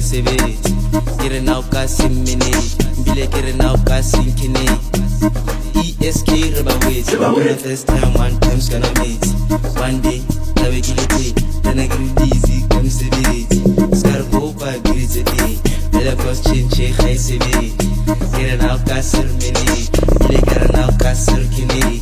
sebetse ke re now ka simmene mbile ke re now ka sinkene ESK re ba wetse ba bona first time one time's gonna meet one day tabe ke le pay then I get busy come sebetse skar go pa gritse day bela cause change ga sebetse ke re now ka simmene mbile ke re now ka sinkene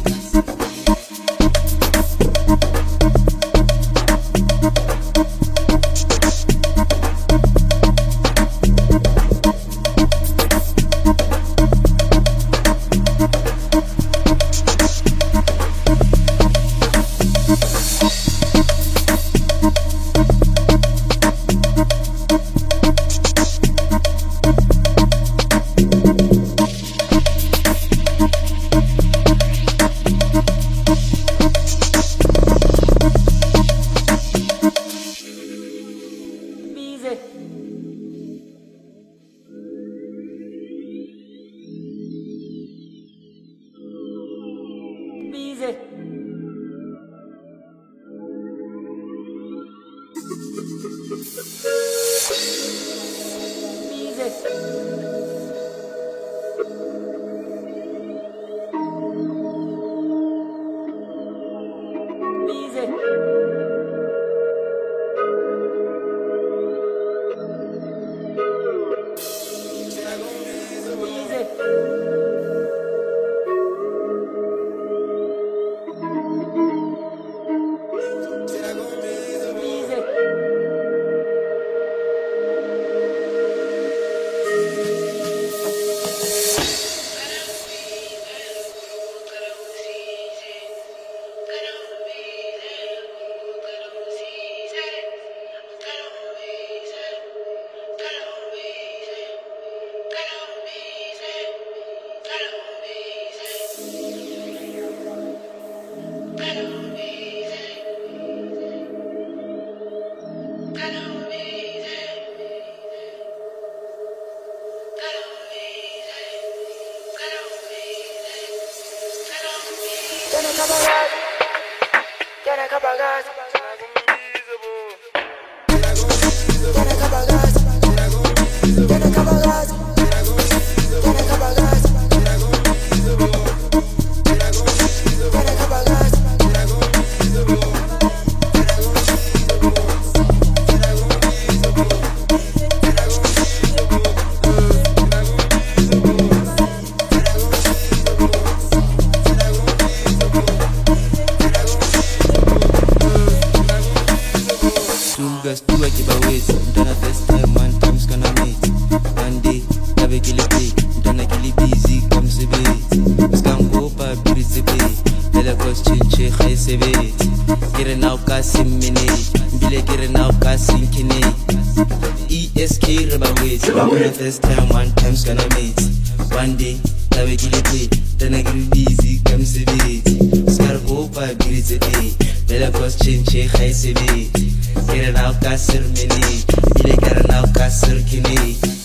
First time one time's gonna meet one day tabe ke le pay then I get busy come sebetse skar go pa gritse day bela cause change ga sebetse ke re now ka sirmene ile ke re now ka sirkene